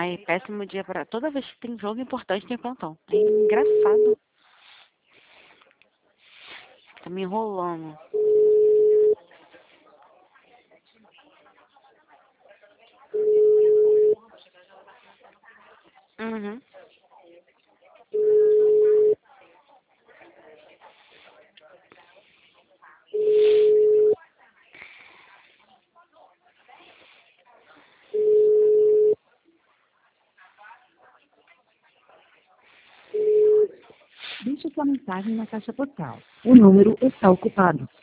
Ai, péssimo dia pra... Toda vez que tem jogo importante tem plantão. É engraçado. Tá me enrolando. Uhum. Deixe sua mensagem na caixa postal. O número está ocupado.